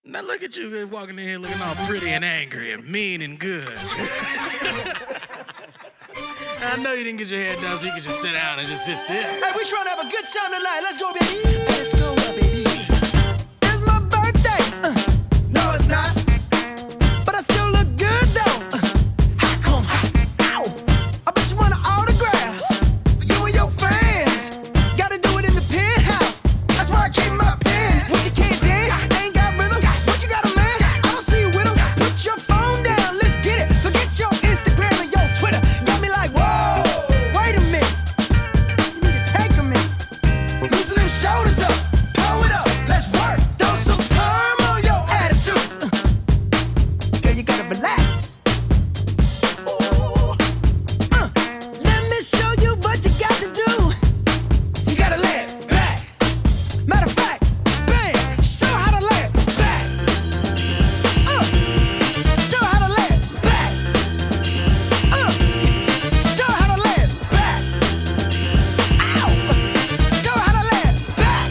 Now look at you walking in here looking all pretty and angry and mean and good. I know you didn't get your hair done so you could just sit down and just sit still. Hey, we trying to have a good time tonight. Let's go, baby. Let's go, baby. It's my birthday. No, it's not. But I still look good, though. How come? Ow. I bet you want an autograph. For you and your friends. Gotta do it in the penthouse. That's why I came up in. What you can't dance, ain't got rhythm. What you got a man? I don't see you with him. Put your phone down, let's get it. Forget your Instagram and your Twitter. Got me like, whoa, wait a minute. You need to take a minute. Loosen them shoulders up, pull it up, let's work. Throw some perm on your attitude. Girl, you gotta relax. Ooh. Let me show you what you got to do. You gotta lay it back. Matter of fact, bang, show how to lay it back. Show how to lay it back. Show how to lay it back. Ow! Show how to lay it back.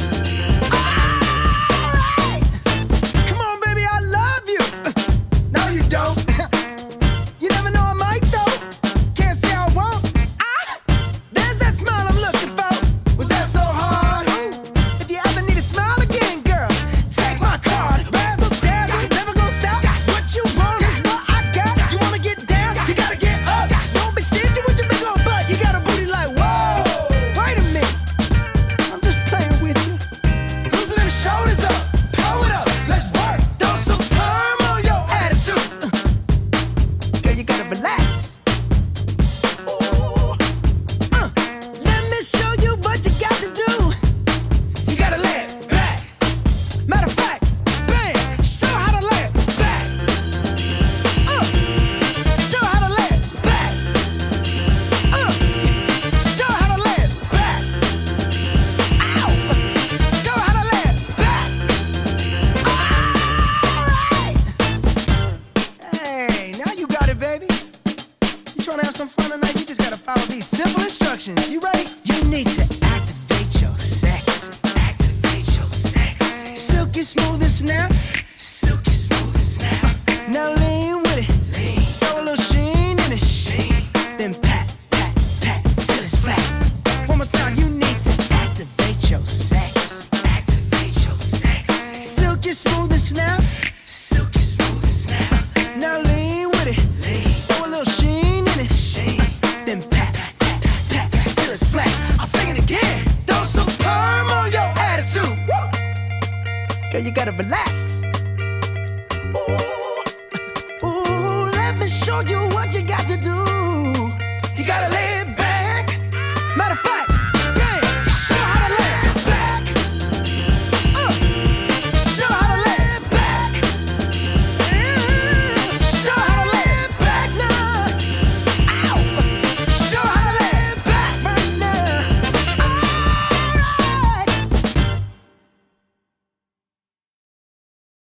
Alright! Come on, baby, I love you. No, you don't. You never know I might, though. Can't say I won't. There's that smile I'm looking for. Was that so hard? If you ever need a smile again, girl, take my card. Razzle dazzle, never gonna stop. What you want is what I got. You wanna get down? You gotta get up. Don't be stingy with your big old butt. You got a booty like, whoa. Wait a minute. I'm just playing with you. Loosen them shoulders up, pull it up, let's work. Throw some perm on your attitude. Girl, you gotta relax. Ooh. Let me show you what you got to do. You gotta lay it back. Matter of fact, bang, show how to lay it back. Show how to lay it back. Show how to lay it back. Ow! Show how to lay it back. Alright! Hey, now you got it, baby. You trying to have some fun tonight? You just gotta follow these simple instructions. You ready? You need to activate your sex. Activate your sex. Silky smooth and snap. Silky smooth and snap. Now lean with it. Lean. Throw a little sheen in it. Sheen. Then pat, pat, pat till it's flat. One more time. You need to activate your sex. Activate your sex. Silky smooth and snap. Silky smooth and snap. Now lean with it. Lean. Throw a little sheen in it. Sheen. Then pat, pat, pat till it's flat. I'll sing it again. Throw some perm on your attitude. Woo. Girl, you gotta relax. Ooh, let me show you what you got to do.